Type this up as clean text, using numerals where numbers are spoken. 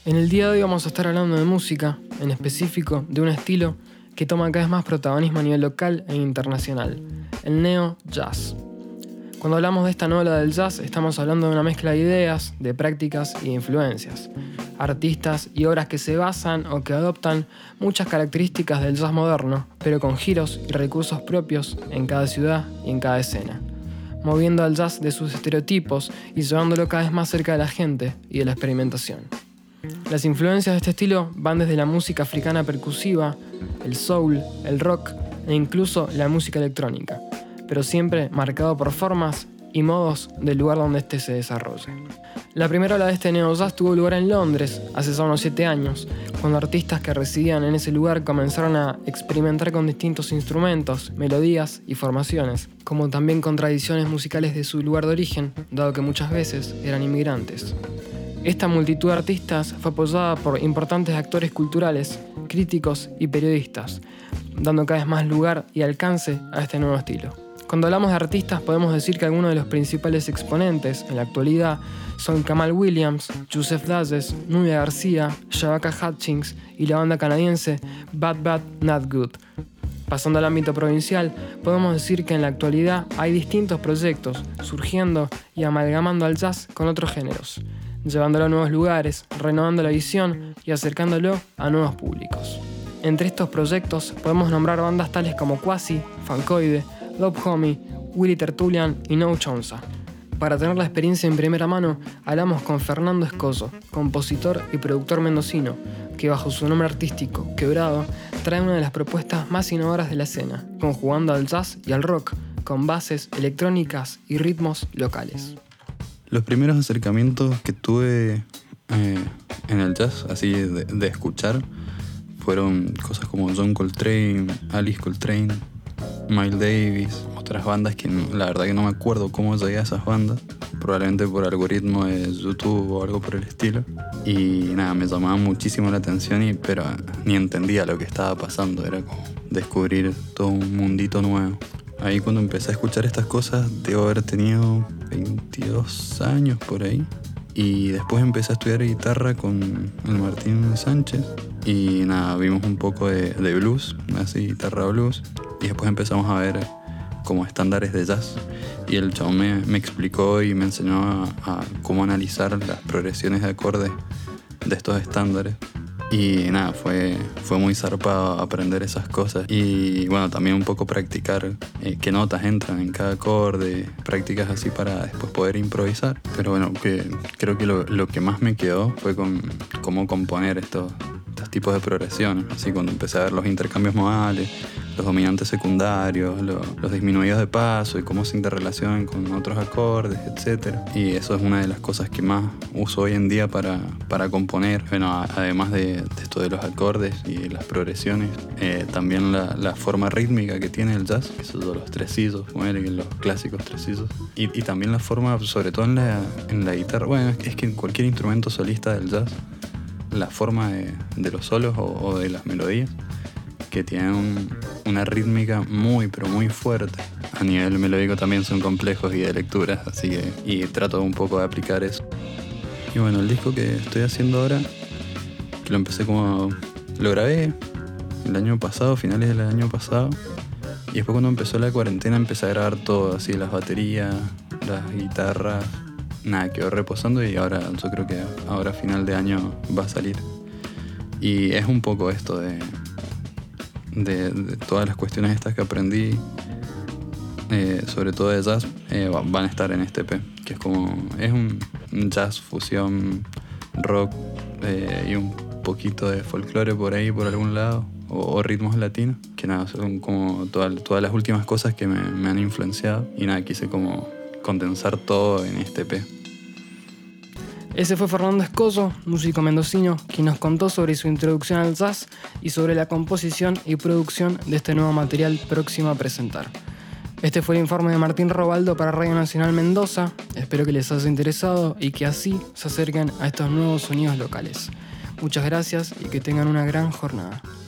En el día de hoy vamos a estar hablando de música, en específico de un estilo que toma cada vez más protagonismo a nivel local e internacional, el neo jazz. Cuando hablamos de esta nueva ola del jazz, estamos hablando de una mezcla de ideas, de prácticas y de influencias, artistas y obras que se basan o que adoptan muchas características del jazz moderno, pero con giros y recursos propios en cada ciudad y en cada escena, moviendo al jazz de sus estereotipos y llevándolo cada vez más cerca de la gente y de la experimentación. Las influencias de este estilo van desde la música africana percusiva, el soul, el rock e incluso la música electrónica, pero siempre marcado por formas y modos del lugar donde este se desarrolle. La primera ola de este neo jazz tuvo lugar en Londres hace ya unos 7 años, cuando artistas que residían en ese lugar comenzaron a experimentar con distintos instrumentos, melodías y formaciones, como también con tradiciones musicales de su lugar de origen, dado que muchas veces eran inmigrantes. Esta multitud de artistas fue apoyada por importantes actores culturales, críticos y periodistas, dando cada vez más lugar y alcance a este nuevo estilo. Cuando hablamos de artistas podemos decir que algunos de los principales exponentes en la actualidad son Kamal Williams, Joseph Dazes, Nubia García, Shabaka Hutchings y la banda canadiense Bad Bad Not Good. Pasando al ámbito provincial, podemos decir que en la actualidad hay distintos proyectos surgiendo y amalgamando al jazz con otros géneros, llevándolo a nuevos lugares, renovando la visión y acercándolo a nuevos públicos. Entre estos proyectos podemos nombrar bandas tales como Quasi, Funkoide, Love Homie, Willy Tertulian y No Chonza. Para tener la experiencia en primera mano, hablamos con Fernando Escoso, compositor y productor mendocino, que bajo su nombre artístico, Quebrado, trae una de las propuestas más innovadoras de la escena, conjugando al jazz y al rock, con bases electrónicas y ritmos locales. Los primeros acercamientos que tuve en el jazz, así de escuchar, fueron cosas como John Coltrane, Alice Coltrane, Miles Davis, otras bandas que la verdad que no me acuerdo cómo llegué a esas bandas, probablemente por algoritmo de YouTube o algo por el estilo. Y nada, me llamaba muchísimo la atención, pero ni entendía lo que estaba pasando, era como descubrir todo un mundito nuevo. Ahí cuando empecé a escuchar estas cosas, debo haber tenido 22 años por ahí. Y después empecé a estudiar guitarra con el Martín Sánchez. Y nada, vimos un poco de blues, así guitarra blues. Y después empezamos a ver como estándares de jazz. Y el chabón me explicó y me enseñó a cómo analizar las progresiones de acordes de estos estándares. Y nada, fue muy zarpado aprender esas cosas. Y bueno, también un poco practicar qué notas entran en cada acorde, prácticas así para después poder improvisar. Pero bueno, creo que lo que más me quedó fue con cómo componer estos tipos de progresiones. Así cuando empecé a ver los intercambios modales, los dominantes secundarios, los disminuidos de paso y cómo se interrelacionan con otros acordes, etc. Y eso es una de las cosas que más uso hoy en día para componer. Bueno, además de esto de los acordes y las progresiones, también la forma rítmica que tiene el jazz, que son los tresillos, los clásicos tresillos. Y también la forma, sobre todo en la guitarra. Bueno, es que en cualquier instrumento solista del jazz, la forma de los solos o de las melodías, que tienen una rítmica muy, pero muy fuerte. A nivel melódico también son complejos y de lecturas, así que y trato un poco de aplicar eso. Y bueno, el disco que estoy haciendo ahora, que lo empecé lo grabé el año pasado, finales del año pasado, y después cuando empezó la cuarentena empecé a grabar todo, así las baterías, las guitarras, nada, quedó reposando y ahora yo creo que ahora a final de año va a salir. Y es un poco esto de todas las cuestiones estas que aprendí, sobre todo de jazz, van a estar en este EP, que es un jazz fusión rock y un poquito de folclore por ahí, por algún lado, o ritmos latinos, que nada, son como todas las últimas cosas que me han influenciado, y nada, quise como condensar todo en este EP. Ese fue Fernando Escoso, músico mendocino, quien nos contó sobre su introducción al jazz y sobre la composición y producción de este nuevo material próximo a presentar. Este fue el informe de Martín Robaldo para Radio Nacional Mendoza. Espero que les haya interesado y que así se acerquen a estos nuevos sonidos locales. Muchas gracias y que tengan una gran jornada.